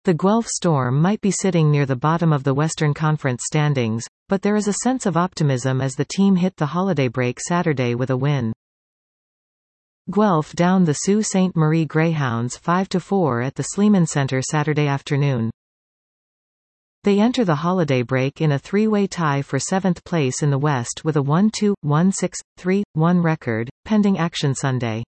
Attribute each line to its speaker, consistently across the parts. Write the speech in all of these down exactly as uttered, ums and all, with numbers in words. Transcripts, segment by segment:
Speaker 1: The Guelph Storm might be sitting near the bottom of the Western Conference standings, but there is a sense of optimism as the team hit the holiday break Saturday with a win. Guelph downed the Sault Ste. Marie Greyhounds five to four at the Sleeman Centre Saturday afternoon. They enter the holiday break in a three-way tie for seventh place in the West with a one two, one six, three one record, pending action Sunday.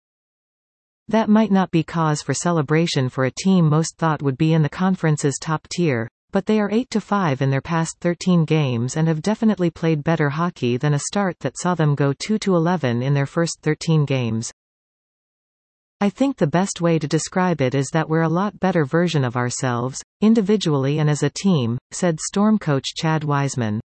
Speaker 1: That might not be cause for celebration for a team most thought would be in the conference's top tier, but they are eight to five in their past thirteen games and have definitely played better hockey than a start that saw them go two to eleven in their first thirteen games. I think the best way to describe it is that we're a lot better version of ourselves, individually and as a team, said Storm coach Chad Wiseman.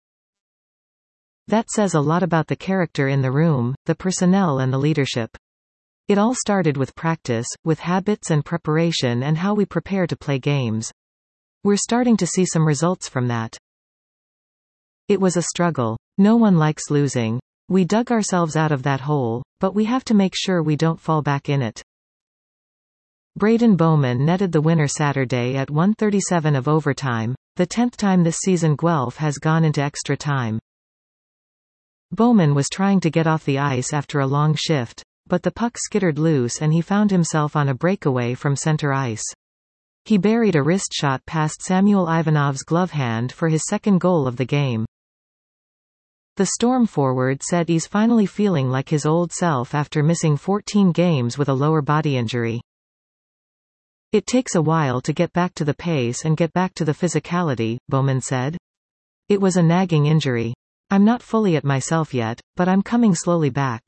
Speaker 1: That says a lot about the character in the room, the personnel and the leadership. It all started with practice, with habits and preparation and how we prepare to play games. We're starting to see some results from that. It was a struggle. No one likes losing. We dug ourselves out of that hole, but we have to make sure we don't fall back in it. Braden Bowman netted the winner Saturday at one thirty-seven of overtime, the tenth time this season Guelph has gone into extra time. Bowman was trying to get off the ice after a long shift, but the puck skittered loose and he found himself on a breakaway from center ice. He buried a wrist shot past Samuel Ivanov's glove hand for his second goal of the game. The Storm forward said he's finally feeling like his old self after missing fourteen games with a lower body injury. It takes a while to get back to the pace and get back to the physicality, Bowman said. It was a nagging injury. I'm not fully at myself yet, but I'm coming slowly back.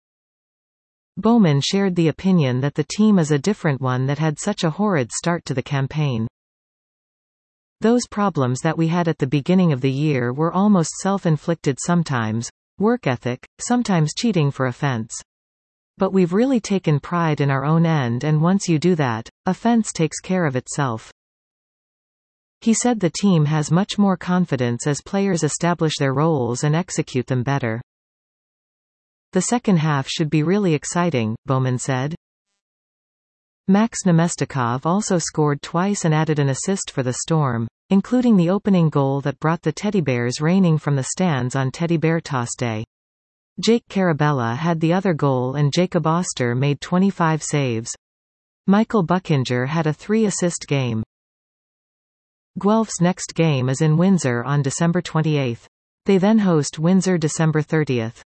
Speaker 1: Bowman shared the opinion that the team is a different one that had such a horrid start to the campaign. Those problems that we had at the beginning of the year were almost self-inflicted sometimes, work ethic, sometimes cheating for offense. But we've really taken pride in our own end, and once you do that, offense takes care of itself. He said the team has much more confidence as players establish their roles and execute them better. The second half should be really exciting, Bowman said. Max Nemestikov also scored twice and added an assist for the Storm, including the opening goal that brought the Teddy Bears reigning from the stands on Teddy Bear Toss Day. Jake Carabella had the other goal and Jacob Oster made twenty-five saves. Michael Buchinger had a three-assist game. Guelph's next game is in Windsor on December twenty-eighth. They then host Windsor December thirtieth.